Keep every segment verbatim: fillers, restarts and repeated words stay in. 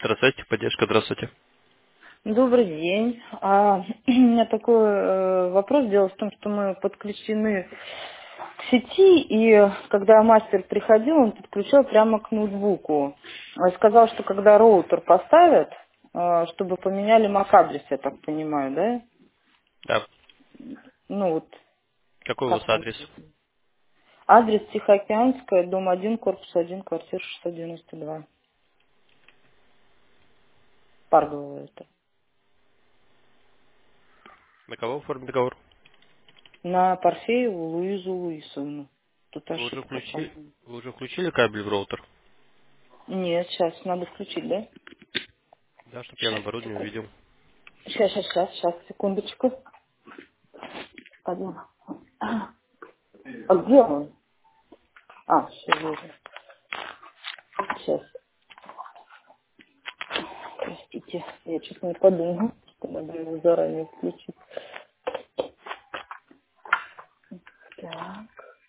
Здравствуйте, поддержка, здравствуйте. Добрый день. А, у меня такой э, вопрос. Дело в том, что мы подключены к сети, и когда мастер приходил, он подключал прямо к ноутбуку. Он сказал, что когда роутер поставят, э, чтобы поменяли мак-адрес, я так понимаю, да? Да. Ну вот, Какой у вас как там? адрес? Адрес Тихоокеанская, дом один, корпус один, квартира шестьсот девяносто два. Парговая это. На кого оформить договор? На Парфееву Луизу Луисовну. Тут Вы уже ошибка, включили, по-моему. вы уже включили кабель в роутер? Нет, сейчас надо включить, да? Да, чтобы я на оборудование увидел. Сейчас, сейчас, сейчас, сейчас, секундочку. Одну. А, а где он? А, все, вижу. Сейчас, простите, я чуть не подумала, что надо его заранее включить. Так,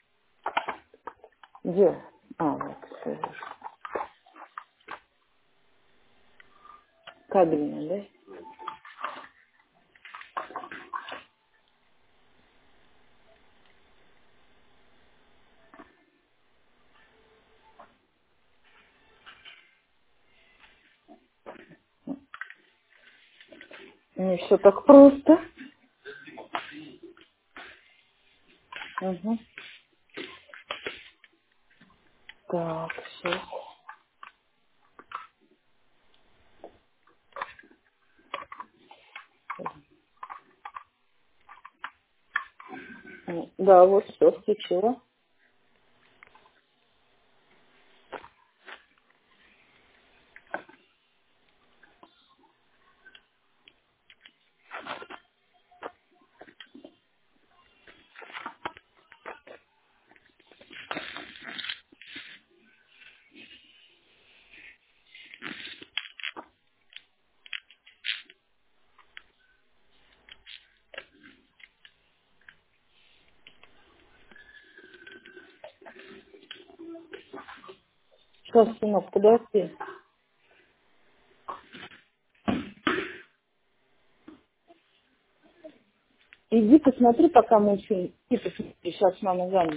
где? А, вот, все вижу. Кабельный, да? Не все так просто. Угу. Так, сейчас. Да, вот все, включила. Сейчас, сынок, подожди. Иди посмотри, пока мы еще... Иди посмотри, сейчас мама занята.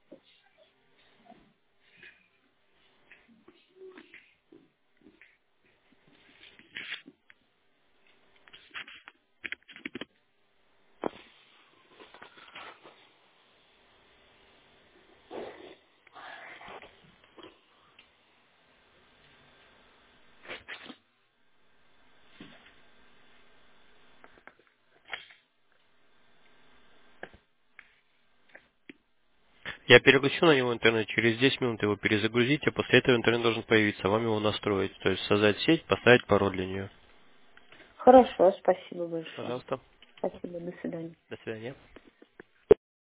Я переключу на него интернет, через десять минут его перезагрузите, после этого интернет должен появиться, вам его настроить. То есть создать сеть, поставить пароль для нее. Хорошо, спасибо большое. Пожалуйста. Спасибо, до свидания. До свидания.